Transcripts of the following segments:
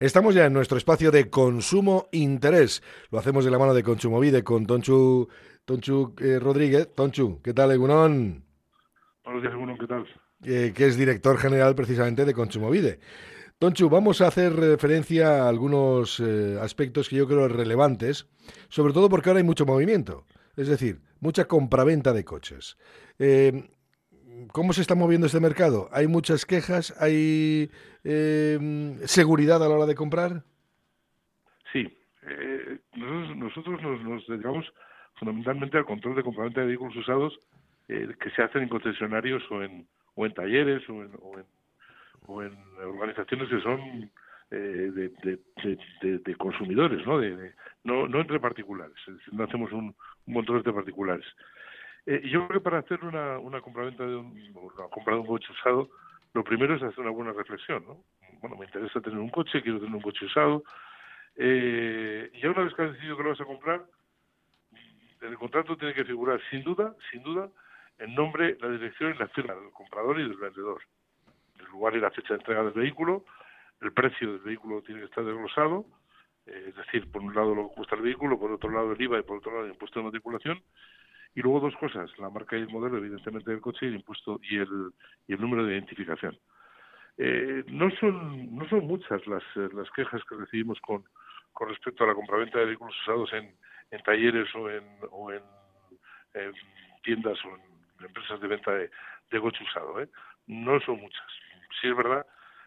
Estamos ya en nuestro espacio de consumo interés. Lo hacemos de la mano de Konsumovide con Tonchu Rodríguez. Tonchu, ¿qué tal, Egunon? Buenos días, Bruno, ¿qué tal? Que es director general precisamente de Konsumovide. Tonchu, vamos a hacer referencia a algunos aspectos que yo creo relevantes, sobre todo porque ahora hay mucho movimiento, es decir, mucha compraventa de coches. Eh, ¿Cómo se está moviendo este mercado? ¿Hay muchas quejas? ¿Hay seguridad a la hora de comprar? Sí, nosotros nos dedicamos fundamentalmente al control de compraventa de vehículos usados que se hacen en concesionarios o en talleres o en organizaciones que son de consumidores, ¿no? No entre particulares, es decir, no hacemos un control entre particulares. Yo creo que para hacer una compraventa una compra de un coche usado, lo primero es hacer una buena reflexión, ¿no? Bueno, me interesa tener un coche, quiero tener un coche usado. Ya una vez que has decidido que lo vas a comprar, en el contrato tiene que figurar sin duda, el nombre, la dirección y la firma del comprador y del vendedor. El lugar y la fecha de entrega del vehículo, el precio del vehículo tiene que estar desglosado, es decir, por un lado lo que cuesta el vehículo, por otro lado el IVA y por otro lado el impuesto de matriculación. Y luego dos cosas, la marca y el modelo, evidentemente, del coche y el impuesto y el número de identificación. No son muchas las quejas que recibimos con respecto a la compraventa de vehículos usados en talleres o en tiendas o en empresas de venta de coche usado. No son muchas. Sí es verdad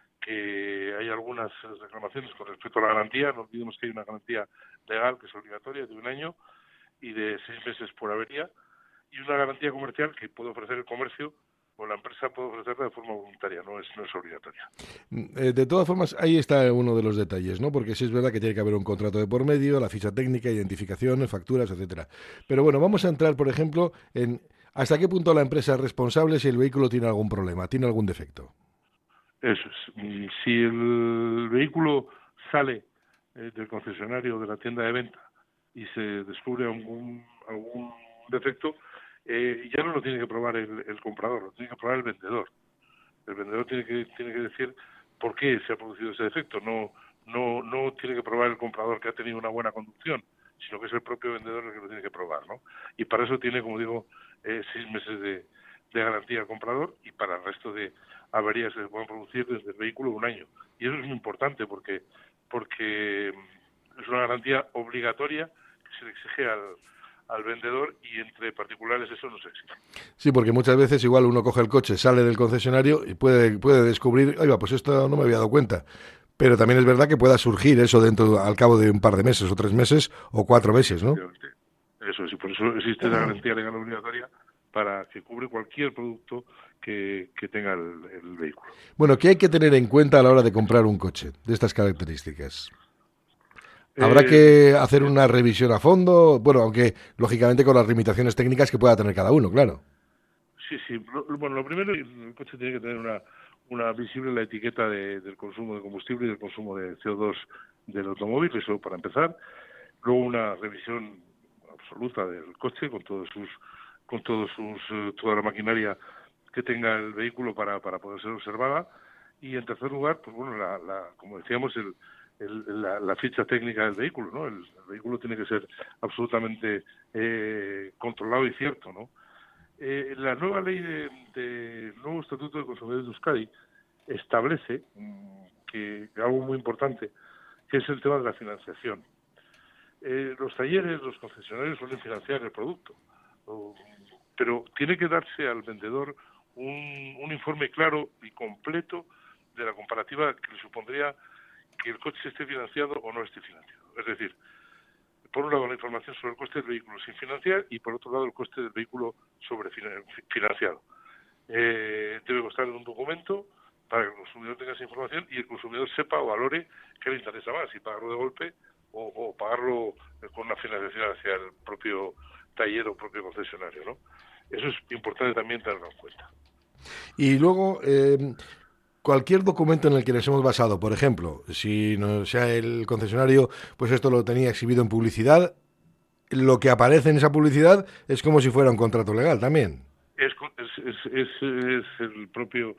que hay algunas reclamaciones con respecto a la garantía. No olvidemos que hay una garantía legal que es obligatoria de 1 año y de 6 meses por avería, y una garantía comercial que puede ofrecer el comercio o la empresa puede ofrecerla de forma voluntaria, no es obligatoria. De todas formas, ahí está uno de los detalles, ¿no? Porque sí es verdad que tiene que haber un contrato de por medio, la ficha técnica, identificación, facturas, etcétera. Pero bueno, vamos a entrar, por ejemplo, en hasta qué punto la empresa es responsable si el vehículo tiene algún problema, tiene algún defecto. Eso es. Si el vehículo sale del concesionario de la tienda de venta y se descubre algún defecto, ya no lo tiene que probar el comprador, lo tiene que probar el vendedor. El vendedor tiene que decir por qué se ha producido ese defecto. No tiene que probar el comprador que ha tenido una buena conducción, sino que es el propio vendedor el que lo tiene que probar, ¿no? Y para eso tiene, como digo, 6 meses de garantía al comprador, y para el resto de averías que se puedan producir desde el vehículo 1 año. Y eso es muy importante porque es una garantía obligatoria que se le exige al vendedor, y entre particulares eso no se exige. Sí, porque muchas veces igual uno coge el coche, sale del concesionario y puede descubrir, oiga, pues esto no me había dado cuenta. Pero también es verdad que pueda surgir eso dentro, al cabo de un par de meses, o 3 meses, o 4 meses, ¿no? Efectivamente. Eso es, y por eso existe la garantía legal obligatoria para que cubre cualquier producto que tenga el vehículo. Bueno, ¿qué hay que tener en cuenta a la hora de comprar un coche de estas características? Habrá Eh, que hacer una revisión a fondo, bueno, aunque lógicamente con las limitaciones técnicas que pueda tener cada uno, claro. sí, sí. Bueno, lo primero, el coche tiene que tener una visible la etiqueta del consumo de combustible y del consumo de CO2 del automóvil, eso para empezar. Luego una revisión absoluta del coche con toda la maquinaria que tenga el vehículo para poder ser observada. Y en tercer lugar, pues bueno, como decíamos, la ficha técnica del vehículo, ¿no? El vehículo tiene que ser absolutamente controlado y cierto, ¿no? La nueva ley de nuevo Estatuto de Consumidores de Euskadi establece que algo muy importante, que es el tema de la financiación. Los talleres, los concesionarios suelen financiar el producto, o, pero tiene que darse al vendedor un informe claro y completo de la comparativa que le supondría que el coche esté financiado o no esté financiado. Es decir, por un lado la información sobre el coste del vehículo sin financiar, y por otro lado el coste del vehículo financiado. Debe constar en un documento para que el consumidor tenga esa información y el consumidor sepa o valore qué le interesa más, si pagarlo de golpe o pagarlo con una financiación hacia el propio taller o propio concesionario, ¿no? Eso es importante también tenerlo en cuenta. Y luego, cualquier documento en el que nos hemos basado, por ejemplo, si no sea el concesionario, pues esto lo tenía exhibido en publicidad, lo que aparece en esa publicidad es como si fuera un contrato legal también. Es el propio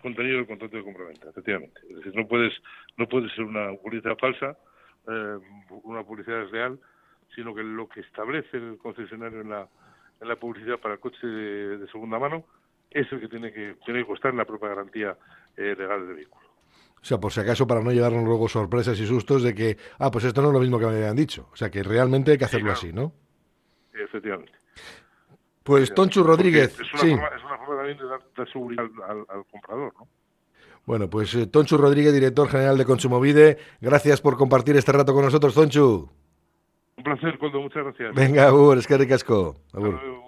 contenido del contrato de compraventa, efectivamente. Es decir, no puede ser una publicidad falsa, una publicidad desleal, sino que lo que establece el concesionario en la publicidad para el coche de segunda mano es el que tiene que costar en la propia garantía legal del vehículo. O sea, por si acaso, para no llevarnos luego sorpresas y sustos de que, pues esto no es lo mismo que me habían dicho. O sea, que realmente hay que hacerlo así, ¿no? Efectivamente. Pues Tonchu Rodríguez, es una forma también de dar seguridad al comprador, ¿no? Bueno, pues Tonchu Rodríguez, director general de Kontsumobide, gracias por compartir este rato con nosotros, Tonchu. Un placer, Coldo, muchas gracias. Venga, agur, eskerrik asko. Agur.